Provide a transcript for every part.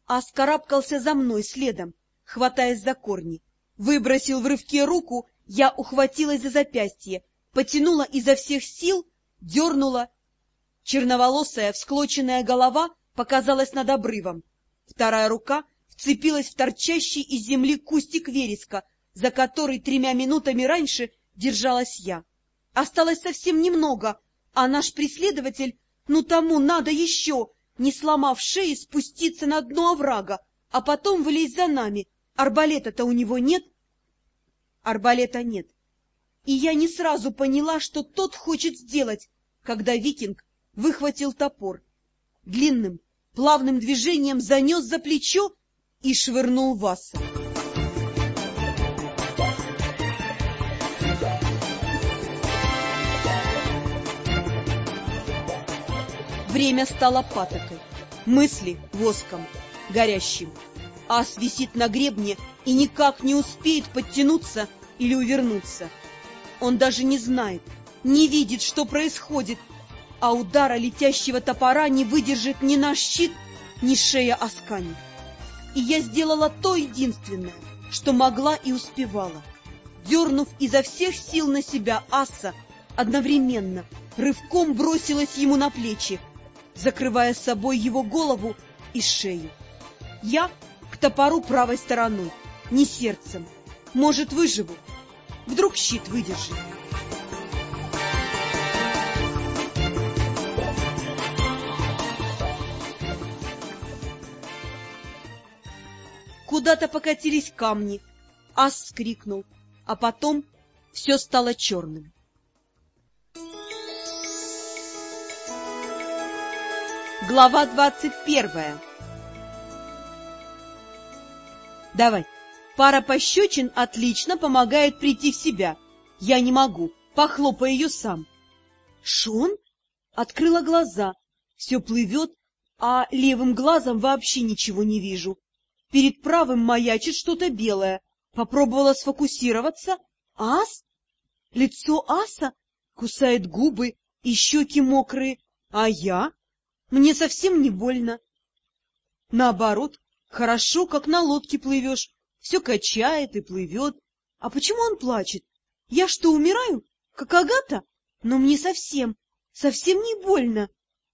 а скарабкался за мной следом, хватаясь за корни. Выбросил в рывке руку, я ухватилась за запястье, потянула изо всех сил, дернула. Черноволосая, всклоченная голова показалась над обрывом. Вторая рука вцепилась в торчащий из земли кустик вереска, за который 3 минутами раньше держалась я. Осталось совсем немного, а наш преследователь, ну тому надо еще, не сломав шеи, спуститься на дно оврага, а потом вылезть за нами. Арбалета-то у него нет? Арбалета нет. И я не сразу поняла, что тот хочет сделать, когда викинг выхватил топор. Длинным, плавным движением занес за плечо и швырнул в Аса. Время стало патокой, мысли воском, горящим. Ас висит на гребне и никак не успеет подтянуться или увернуться. Он даже не знает, не видит, что происходит, а удара летящего топора не выдержит ни наш щит, ни шея Аскани. И я сделала то единственное, что могла и успевала. Дернув изо всех сил на себя Аса, одновременно рывком бросилась ему на плечи, закрывая с собой его голову и шею. Я к топору правой стороной, не сердцем. Может, выживу. Вдруг щит выдержит. Куда-то покатились камни. Ас вскрикнул, а потом все стало черным. Глава 21. Давай. Пара пощечин отлично помогает прийти в себя. Я не могу. Похлопай ее сам. Шон? Открыла глаза. Все плывет, а левым глазом вообще ничего не вижу. Перед правым маячит что-то белое. Попробовала сфокусироваться. Ас? Лицо Аса кусает губы и щеки мокрые. А я? Мне совсем не больно. Наоборот, хорошо, как на лодке плывешь. Все качает и плывет. А почему он плачет? Я что, умираю, как Агата? Но мне совсем не больно.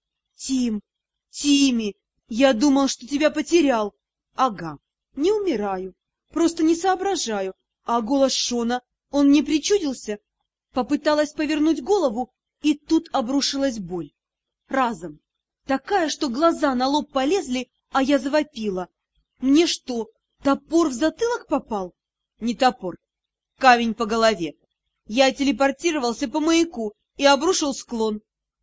Тимми, я думал, что тебя потерял. Ага, не умираю, просто не соображаю. А голос Шона, он не причудился? Попыталась повернуть голову, и тут обрушилась боль. Разом. Такая, что глаза на лоб полезли, а я завопила. Мне что, топор в затылок попал? Не топор, камень по голове. Я телепортировался по маяку и обрушил склон.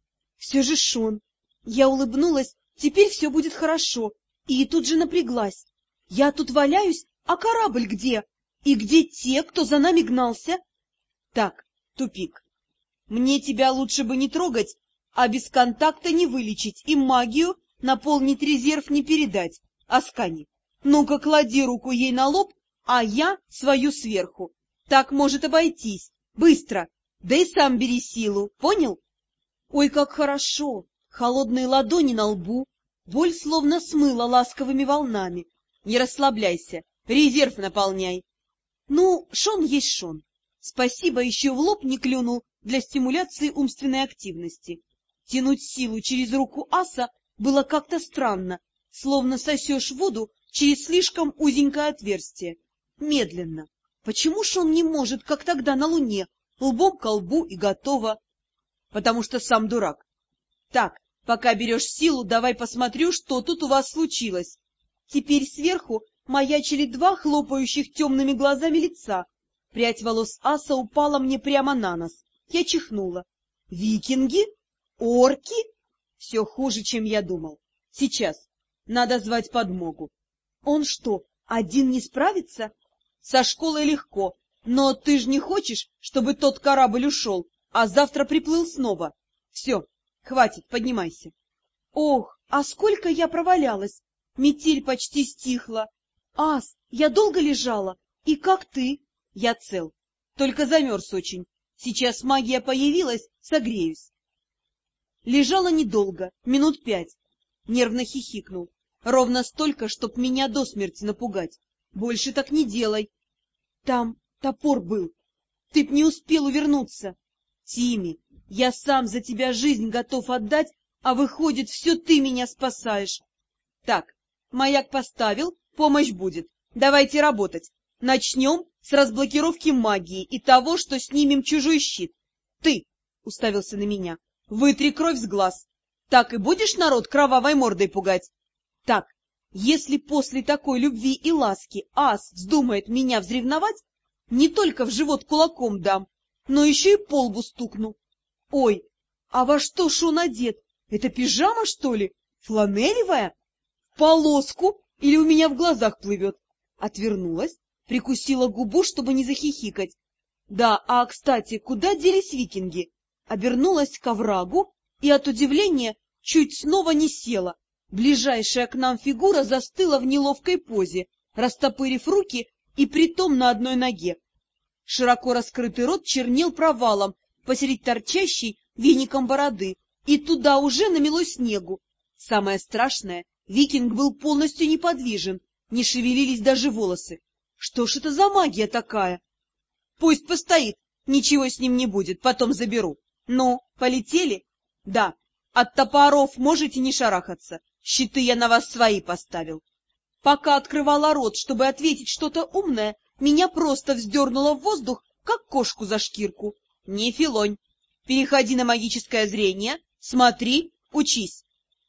Все же Шон. Я улыбнулась, теперь все будет хорошо. И тут же напряглась. Я тут валяюсь, а корабль где? И где те, кто за нами гнался? Так, тупик. Мне тебя лучше бы не трогать, а без контакта не вылечить и магию наполнить резерв не передать. Аскани, ну-ка клади руку ей на лоб, а я свою сверху. Так может обойтись. Быстро. Да и сам бери силу, понял? Ой, как хорошо. Холодные ладони на лбу. Боль словно смыла ласковыми волнами. Не расслабляйся. Резерв наполняй. Ну, Шон есть Шон. Спасибо, еще в лоб не клюнул для стимуляции умственной активности. Тянуть силу через руку Аса было как-то странно, словно сосешь воду через слишком узенькое отверстие. Медленно. Почему ж он не может, как тогда на Луне, лбом к лбу и готово? Потому что сам дурак. Так, пока берешь силу, давай посмотрю, что тут у вас случилось. Теперь сверху маячили 2 хлопающих темными глазами лица. Прядь волос Аса упала мне прямо на нос. Я чихнула. Викинги? Орки? Все хуже, чем я думал. Сейчас. Надо звать подмогу. Он что, один не справится? Со школой легко, но ты ж не хочешь, чтобы тот корабль ушел, а завтра приплыл снова. Все, хватит, поднимайся. Ох, а сколько я провалялась! Метель почти стихла. Ас, я долго лежала. И как ты? Я цел. Только замерз очень. Сейчас магия появилась, согреюсь. Лежала недолго, минут 5. Нервно хихикнул. Ровно столько, чтоб меня до смерти напугать. Больше так не делай. Там топор был. Ты б не успел увернуться. Тимми, я сам за тебя жизнь готов отдать, а выходит, все ты меня спасаешь. Так, маяк поставил, помощь будет. Давайте работать. Начнем с разблокировки магии и того, что снимем чужой щит. Ты, — уставился на меня, — вытри кровь с глаз. Так и будешь народ кровавой мордой пугать? Так, если после такой любви и ласки ас вздумает меня взревновать, не только в живот кулаком дам, но еще и по лбу стукну. Ой, а во что ж он одет? Это пижама, что ли? Фланелевая? В полоску? Или у меня в глазах плывет? Отвернулась, прикусила губу, чтобы не захихикать. Да, а, кстати, куда делись викинги? Обернулась к оврагу и от удивления чуть снова не села. Ближайшая к нам фигура застыла в неловкой позе, растопырив руки и притом на одной ноге. Широко раскрытый рот чернел провалом посреди торчащей веником бороды, и туда уже намело снегу. Самое страшное, викинг был полностью неподвижен, не шевелились даже волосы. Что ж это за магия такая? Пусть постоит, ничего с ним не будет, потом заберу. Ну, полетели? Да, от топоров можете не шарахаться, щиты я на вас свои поставил. Пока открывала рот, чтобы ответить что-то умное, меня просто вздернуло в воздух, как кошку за шкирку. Не филонь. Переходи на магическое зрение, смотри, учись.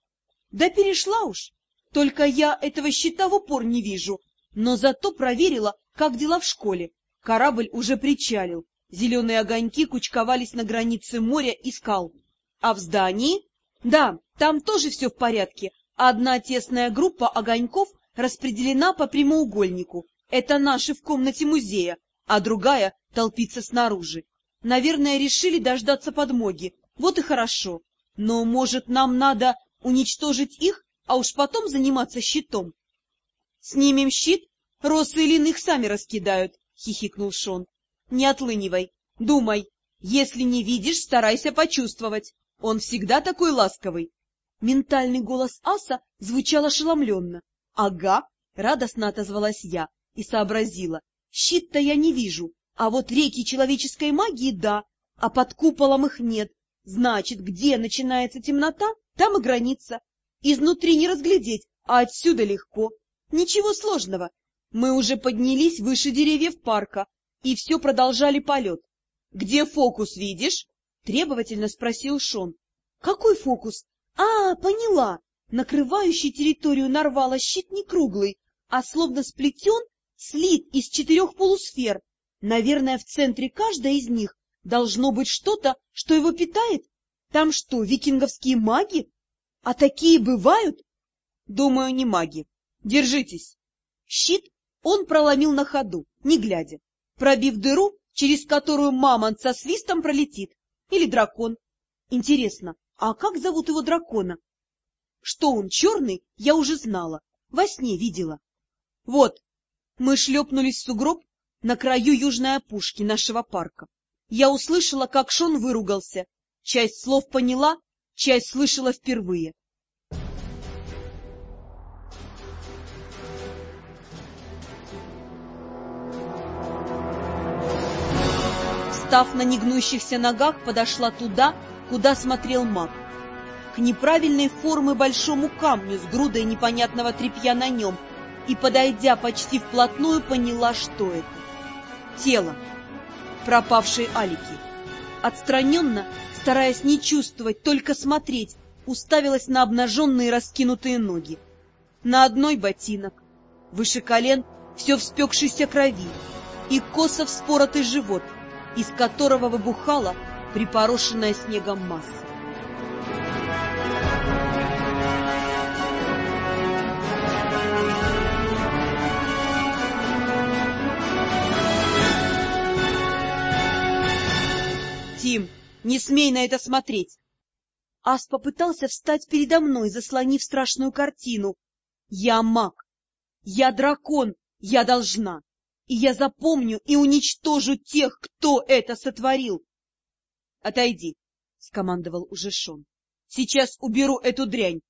Да перешла уж. Только я этого щита в упор не вижу. Но зато проверила, как дела в школе. Корабль уже причалил. Зеленые огоньки кучковались на границе моря и скал. А в здании? Да, там тоже все в порядке. Одна тесная группа огоньков распределена по прямоугольнику. Это наши в комнате музея, а другая толпится снаружи. Наверное, решили дождаться подмоги. Вот и хорошо. Но, может, нам надо уничтожить их, а уж потом заниматься щитом? — Снимем щит, росы или их сами раскидают, — хихикнул Шон. — Не отлынивай, думай. Если не видишь, старайся почувствовать. Он всегда такой ласковый. Ментальный голос аса звучал ошеломленно. — Ага, — радостно отозвалась я и сообразила. Щит-то я не вижу, а вот реки человеческой магии — да, а под куполом их нет. Значит, где начинается темнота, там и граница. Изнутри не разглядеть, а отсюда легко. Ничего сложного. Мы уже поднялись выше деревьев парка и все продолжали полет. — Где фокус видишь? — требовательно спросил Шон. — Какой фокус? А, поняла. Накрывающий территорию Нарвала щит не круглый, а словно сплетен, слит из 4 полусфер. Наверное, в центре каждой из них должно быть что-то, что его питает. Там что, викинговские маги? А такие бывают? Думаю, не маги. Держитесь. Щит он проломил на ходу, не глядя, пробив дыру, через которую мамонт со свистом пролетит. Или дракон. Интересно, а как зовут его дракона? Что он черный, я уже знала. Во сне видела. Вот, мы шлепнулись в сугроб на краю южной опушки нашего парка. Я услышала, как Шон выругался. Часть слов поняла, часть слышала впервые. Встав на негнущихся ногах, подошла туда, куда смотрел маг. К неправильной формы большому камню с грудой непонятного тряпья на нем, и, подойдя почти вплотную, поняла, что это. Тело пропавшей Алики. Отстраненно, стараясь не чувствовать, только смотреть, уставилась на обнаженные раскинутые ноги. На одной ботинок, выше колен все в спекшейся крови, и косо вспоротый живот, из которого выбухала припорошенная снегом масса. Тим, не смей на это смотреть! Ас попытался встать передо мной, заслонив страшную картину. Я маг, я дракон, я должна, и я запомню и уничтожу тех, кто это сотворил. — Отойди, — скомандовал уже Шон. — Сейчас уберу эту дрянь.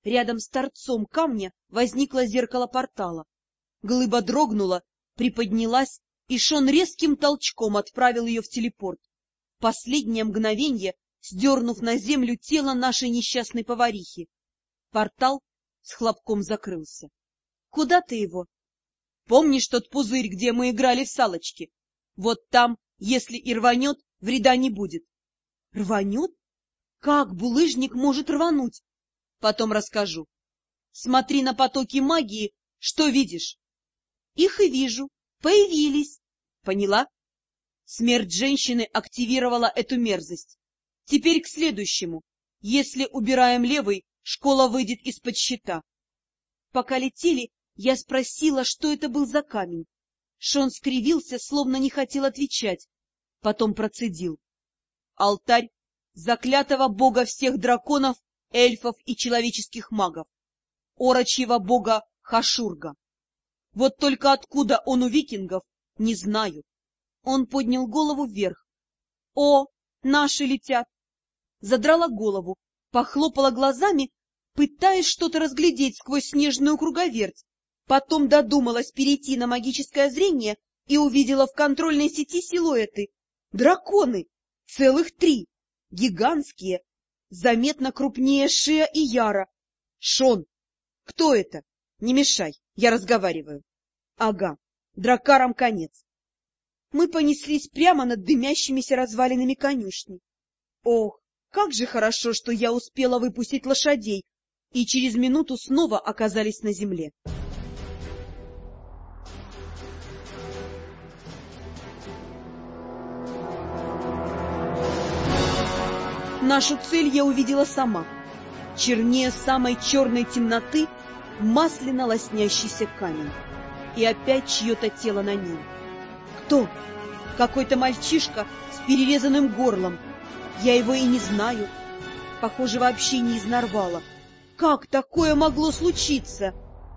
Рядом с торцом камня возникло зеркало портала. Глыба дрогнула, приподнялась, и Шон резким толчком отправил ее в телепорт. В последнее мгновенье, сдернув на землю тело нашей несчастной поварихи. Портал с хлопком закрылся. — Куда ты его? — Помнишь тот пузырь, где мы играли в салочки? Вот там, если и рванет, вреда не будет. — Рванет? Как булыжник может рвануть? Потом расскажу. Смотри на потоки магии, что видишь? Их и вижу. Появились. Поняла? Смерть женщины активировала эту мерзость. Теперь к следующему. Если убираем левый, школа выйдет из-под щита. Пока летели, я спросила, что это был за камень. Шон скривился, словно не хотел отвечать. Потом процедил. Алтарь заклятого бога всех драконов, эльфов и человеческих магов, орочьего бога Хашурга. Вот только откуда он у викингов, не знаю. Он поднял голову вверх. О, наши летят! Задрала голову, похлопала глазами, пытаясь что-то разглядеть сквозь снежную круговерть. Потом додумалась перейти на магическое зрение и увидела в контрольной сети силуэты. Драконы! Целых 3! Гигантские! Заметно крупнее Шиа и Яра. Шон! Кто это? Не мешай, я разговариваю. Ага, дракарам конец. Мы понеслись прямо над дымящимися развалинами конюшни. Ох, как же хорошо, что я успела выпустить лошадей, и через минуту снова оказались на земле. Нашу цель я увидела сама. Чернее самой черной темноты масляно лоснящийся камень. И опять чье-то тело на нем. Кто? Какой-то мальчишка с перерезанным горлом. Я его и не знаю. Похоже, вообще не из Нарвала. Как такое могло случиться?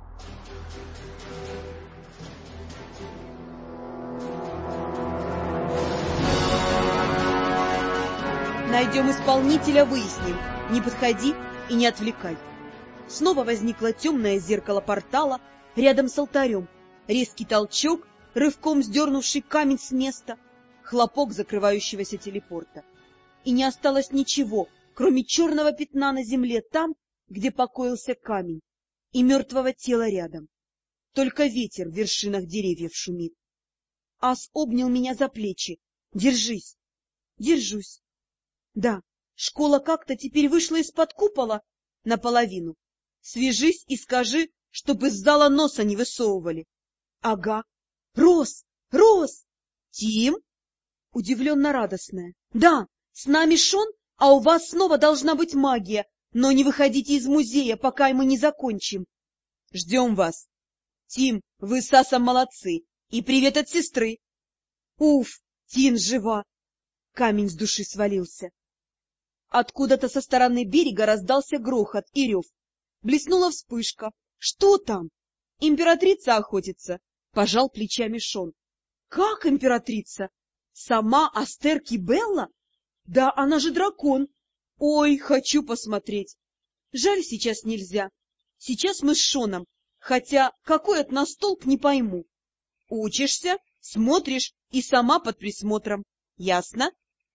Найдем исполнителя, выясним. Не подходи и не отвлекай. Снова возникло темное зеркало портала рядом с алтарем. Резкий толчок, рывком сдернувший камень с места, хлопок закрывающегося телепорта. И не осталось ничего, кроме черного пятна на земле там, где покоился камень, и мертвого тела рядом. Только ветер в вершинах деревьев шумит. Ас обнял меня за плечи. Держись. Держусь. Да, школа как-то теперь вышла из-под купола наполовину. Свяжись и скажи, чтоб из зала носа не высовывали. Ага. Рос! Рос! Тим? Удивленно радостная. Да, с нами Шон, а у вас снова должна быть магия, но не выходите из музея, пока мы не закончим. Ждем вас. Тим, вы с Асом молодцы. И привет от сестры. Уф, Тин жива. Камень с души свалился. Откуда-то со стороны берега раздался грохот и рев. Блеснула вспышка. Что там? Императрица охотится. Пожал плечами Шон. Как императрица? Сама Астер Кибелла? Да она же дракон. Ой, хочу посмотреть. Жаль, сейчас нельзя. Сейчас мы с Шоном. Хотя какой от нас толк, не пойму. Учишься, смотришь и сама под присмотром. Ясно?